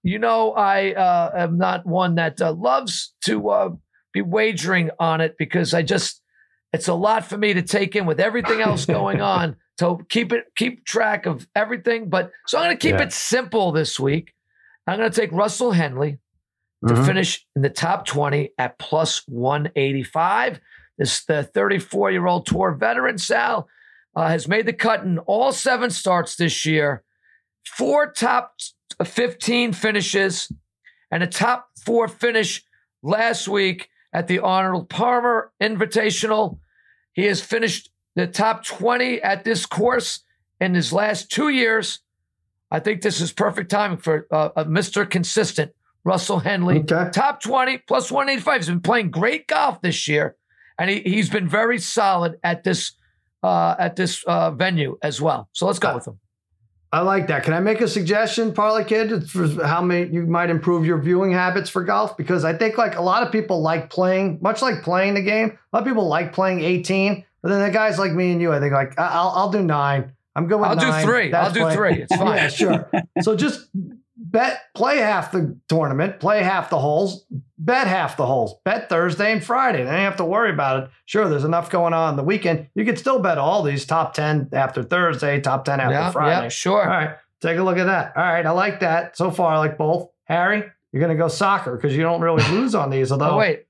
you know, I uh, am not one that uh, loves to uh, be wagering on it because I just, it's a lot for me to take in with everything else going on to keep it, keep track of everything. But so I'm going to keep Yeah. it simple this week. I'm going to take Russell Henley to Mhm. finish in the top twenty at plus one eighty-five. This the thirty-four-year-old tour veteran, Sal, uh, has made the cut in all seven starts this year. Four top fifteen finishes and a top four finish last week at the Arnold Palmer Invitational. He has finished the top twenty at this course in his last two years. I think this is perfect timing for uh, a Mister Consistent, Russell Henley. Okay. Top twenty, plus one eighty-five. He's been playing great golf this year, and he, he's been very solid at this uh, at this uh, venue as well. So let's go with him. I like that. Can I make a suggestion, Parlay Kid, for how many you might improve your viewing habits for golf? Because I think like a lot of people like playing, much like playing the game. A lot of people like playing eighteen, but then the guys like me and you, I think like I- I'll I'll do nine. I'm good with I'll nine. do three. That's I'll do play- three. It's fine. Yeah, sure. So just bet, play half the tournament, play half the holes, bet half the holes, bet Thursday and Friday. Then you have to worry about it. Sure, there's enough going on the weekend. You could still bet all these top ten after Thursday, top ten after Yeah, Friday. yeah, sure. All right, take a look at that. All right, I like that. So far, I like both. Harry, you're going to go soccer because you don't really lose on these. Although, Oh, wait.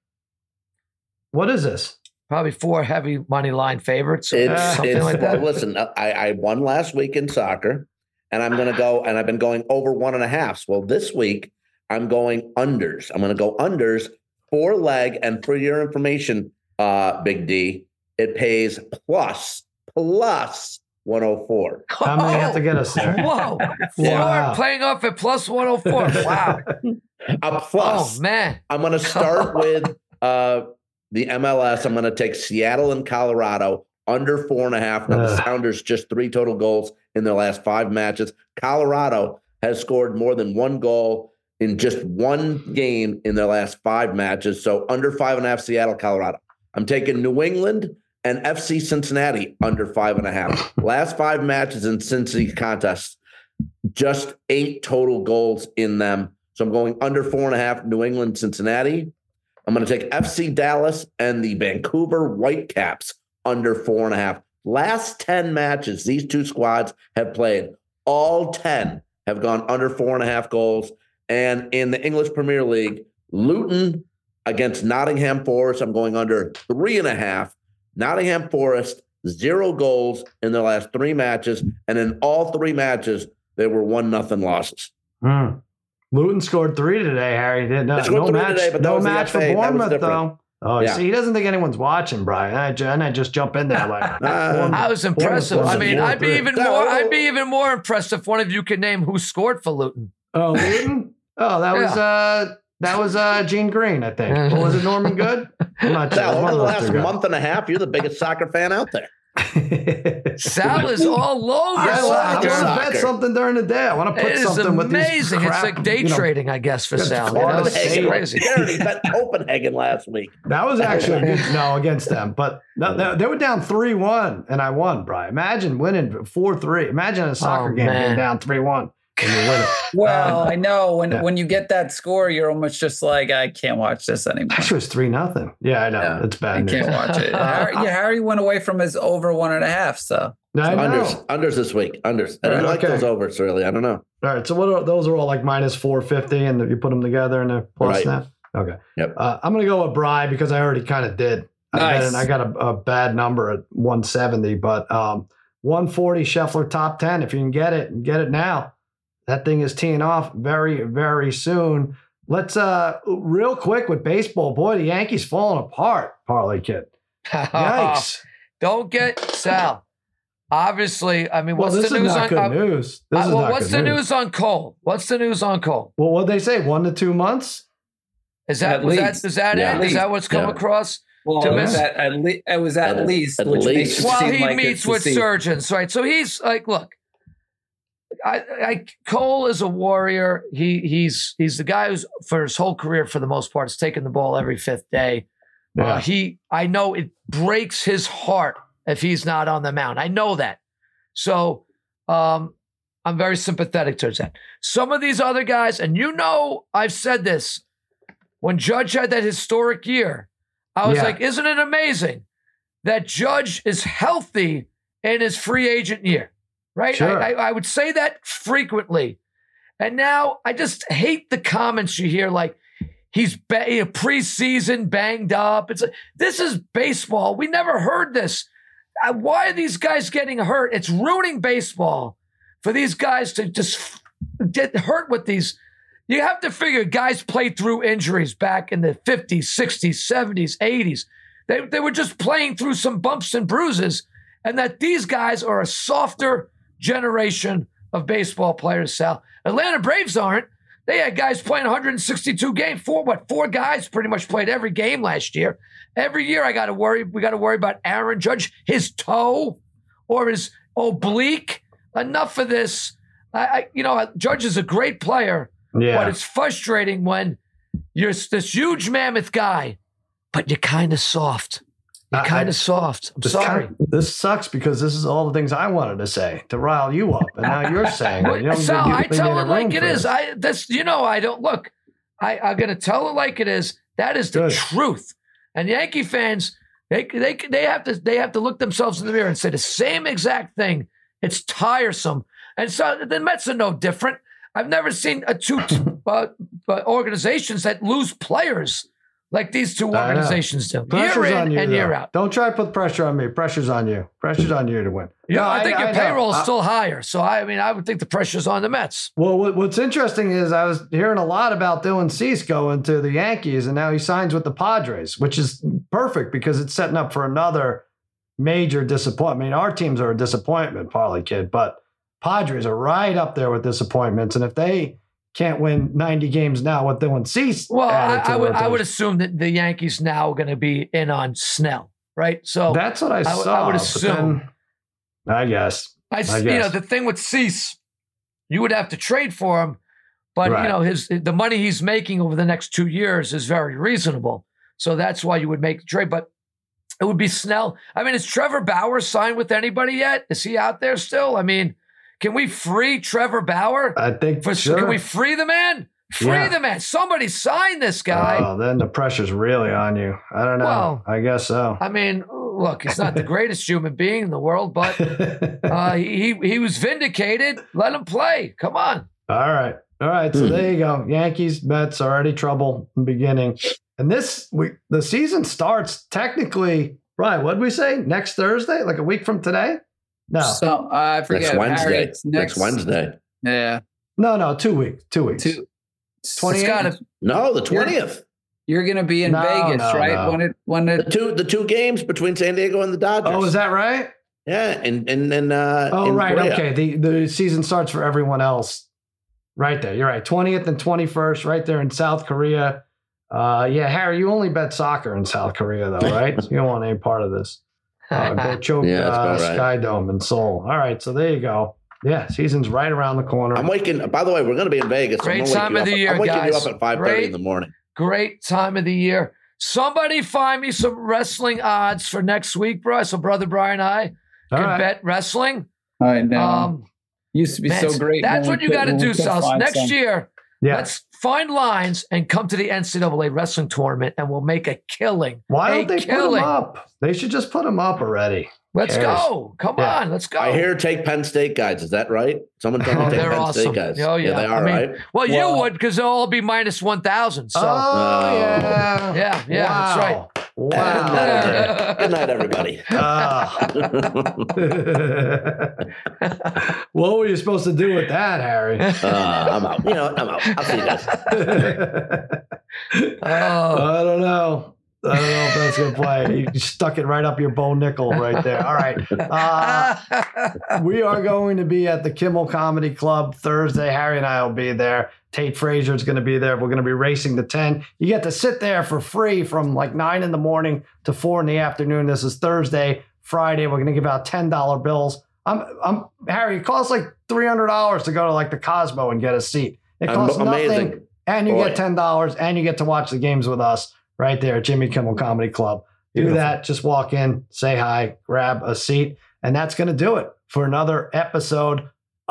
what is this? Probably four heavy money line favorites. It's, uh, something it's like well, that. listen, I, I won last week in soccer, and I'm going to go, and I've been going over one and a half. Well, this week, I'm going unders. I'm going to go unders, four leg, and for your information, uh, Big D, it pays plus, plus one oh four. How many have to get us there? Whoa. Wow. Four playing off at plus one oh four. Wow. A plus. Oh, man. I'm going to start with uh, the M L S. I'm going to take Seattle and Colorado under four and a half. Now, the Ugh. Sounders just three total goals in their last five matches. Colorado has scored more than one goal in just one game in their last five matches. So under five and a half, Seattle, Colorado. I'm taking New England and F C Cincinnati under five and a half. Last five matches in Cincy contests, just eight total goals in them. So I'm going under four and a half, New England, Cincinnati. I'm going to take F C Dallas and the Vancouver Whitecaps under four and a half. Last ten matches these two squads have played, all ten have gone under four and a half goals. And in the English Premier League, Luton against Nottingham Forest, I'm going under three and a half. Nottingham Forest, zero goals in their last three matches. And in all three matches, they were one nothing losses. Hmm. Luton scored three today, Harry. Did not. They scored No three match, today, but that no was the match for F A. That was Bournemouth, different. though. Oh, Yeah. see, he doesn't think anyone's watching, Brian. I, ju- and I just jump in there like Uh, I was impressive. Bournemouth I mean, was I'd be four three. even No. more. I'd be even more impressed if one of you could name who scored for Luton. Oh, Luton? Oh, that was uh, that was uh, Gene Green, I think. Or was it Norman Good? I'm not sure. Sal, One over of the those last two guys. month and a half, you're the biggest soccer fan out there. Sal is all over I, Yes, want soccer. to soccer. bet something during the day. I want to put It is something with these amazing. It's crap, like day you know, trading, I guess, for good Sal. You Florida know, it's State. crazy. Gary bet Copenhagen last week. That was actually a good no against them, but no, they, they were down three one, and I won, Brian. Imagine winning four three. Imagine a soccer Oh, game man. being down three one and you win it. Well, I know when yeah. when you get that score, you're almost just like, I can't watch this anymore. Actually, it was three nothing. Yeah, I know. Yeah. It's I bad news. can't watch it. Harry, yeah, Harry went away from his over one and a half. So I know. Unders, unders this week. Unders. I don't like Okay. those overs really. I don't know. All right, so what are those? Are all like minus four fifty, and you put them together and they're plus Right. that. Okay. Yep. Uh, I'm gonna go with Bry because I already kind of did. I bet Nice. it, and I got a, a bad number at one seventy, but um, one forty Scheffler top ten. If you can get it, and get it now. That thing is teeing off very, very soon. Let's uh, real quick with baseball. Boy, the Yankees falling apart. Parlay Kid. Yikes. Don't get Sal. Obviously, I mean, Well, what's this the is news not on? good uh, news. This uh, is well, not what's good the news on Cole? What's the news on Cole? Well, what they say? One to two months. Is that At was that least. is that Yeah. it? At Is that least. what's come Yeah. across? well, To it was miss- at, at, le- it was at, At- least, at which least. makes it Well, seem he like meets it's the with season. surgeons, right? So he's like, look, I, I Cole is a warrior. He he's he's the guy who's for his whole career, for the most part, has taken the ball every fifth day. Yeah. Uh, he, I know it breaks his heart if he's not on the mound. I know that. So, um, I'm very sympathetic towards that. Some of these other guys, and you know, I've said this, when Judge had that historic year, I was Yeah. like, isn't it amazing that Judge is healthy in his free agent year, right? Sure. I, I, I would say that frequently. And now I just hate the comments you hear like, he's ba- you know, preseason banged up. It's like, this is baseball. We never heard this. Uh, why are these guys getting hurt? It's ruining baseball for these guys to just f- get hurt with these. You have to figure guys played through injuries back in the fifties, sixties, seventies, eighties. They, they were just playing through some bumps and bruises, and that these guys are a softer generation of baseball players, Sal. Atlanta Braves aren't. They had guys playing one hundred sixty-two games. Four, what, four guys pretty much played every game last year. Every year I got to worry. We got to worry about Aaron Judge, his toe or his oblique. Enough of this. I, I you know, Judge is a great player, Yeah. but it's frustrating when you're this huge mammoth guy, but you're kind of soft. You're I- kind I- of soft. I'm This sorry. kind- this sucks because this is all the things I wanted to say to rile you up, and now you're saying it. You don't Sal, give- I give me tell the it like room it for is. this. I this you know I don't look. I I'm gonna tell it like it is. That is the Good. truth. And Yankee fans, they they they have to they have to look themselves in the mirror and say the same exact thing. It's tiresome. And so the Mets are no different. I've never seen a two uh, uh, organizations that lose players like these two I know. organizations do. Pressure's Year in on you, and though. year out. Don't try to put pressure on me. Pressure's on you. Pressure's on you to win. Yeah, No, I think your know. payroll is I- still higher. So I mean, I would think the pressure's on the Mets. Well, what, what's interesting is I was hearing a lot about Dylan Cease going to the Yankees, and now he signs with the Padres, which is perfect because it's setting up for another major disappointment. I mean, our teams are a disappointment, Parlay Kid, but Padres are right up there with disappointments. And if they can't win ninety games now with Dylan Cease, Well, I, added to I the would I rotation, would assume that the Yankees now are going to be in on Snell, right? So that's what I, I would- saw. I would but assume. then- I guess. I, s- I you know, guess. the thing with Cease, you would have to trade for him, but Right. you know, his the money he's making over the next two years is very reasonable. So that's why you would make the trade. But it would be Snell. I mean, is Trevor Bauer signed with anybody yet? Is he out there still? I mean, can we free Trevor Bauer? I think For, sure. Can we free the man? Free Yeah. the man. Somebody sign this guy. Oh, then the pressure's really on you. I don't know. Well, I guess so. I mean, look, he's not the greatest human being in the world, but uh, he he was vindicated. Let him play. Come on. All right. All right. So Hmm. there you go. Yankees, Mets, already trouble in the beginning. And this week, the season starts technically, right? What did we say? Next Thursday? Like a week from today? No. So uh, I forget. Next Wednesday. Harry, it's Next, Wednesday. Yeah. No, no, two weeks. Two weeks. Two, twenty-eight? It's gotta- No, the twentieth. You're gonna be in No, Vegas, no, right? no. When it when The it two the two games between San Diego and the Dodgers. Oh, is that right? Yeah, and and and uh Oh, in right. Korea. Okay. The the season starts for everyone else. Right there. You're right. twentieth and twenty-first, right there in South Korea. Uh, yeah, Harry, you only bet soccer in South Korea, though, right? You don't want any part of this. Uh, go choke Yeah, that's uh, about right. Sky Dome in Seoul. All right, so there you go. Yeah, season's right around the corner. I'm waking. By the way, we're going to be in Vegas. I'm Great gonna wake time you of up the at- year, I'm waking guys. you up at five thirty Great. in the morning. Great time of the year. Somebody find me some wrestling odds for next week, bro. So brother Brian and I All can right. bet wrestling. I know Um, used to be man, so great. That's when what we you could- got to when we do, could Sal. find Next some. year, Yeah. let's find lines and come to the N C double A wrestling tournament, and we'll make a killing. Why a don't they put killing. them up? They should just put them up already. Let's Cares? go. Come Yeah. on, let's go. I hear take Penn State guys. Is that right? Someone told me Oh, take they're Penn awesome. State guys. Oh, yeah. they are I mean, right. Well, you Well- would because they'll all be minus one thousand. So, oh, Oh. yeah. yeah, yeah, that's right. Wow. Good night, Good night, everybody. Ah. What were you supposed to do with that, Harry? Uh, I'm out. You know, I'm out. I'll see you guys. Oh, I don't know. I don't know if that's going to play. You stuck it right up your Bo Nickel right there. All right. Uh, we are going to be at the Kimmel Comedy Club Thursday. Harry and I will be there. Tate Frazier is going to be there. We're going to be racing the ten. You get to sit there for free from like nine in the morning to four in the afternoon. This is Thursday. Friday, we're going to give out ten dollar bills. I'm, I'm Harry, it costs like three hundred dollars to go to like the Cosmo and get a seat. It costs Am- amazing. nothing. And you Boy. get ten dollars and you get to watch the games with us right there at Jimmy Kimmel Comedy Club. Do Beautiful. that. Just walk in, say hi, grab a seat. And that's going to do it for another episode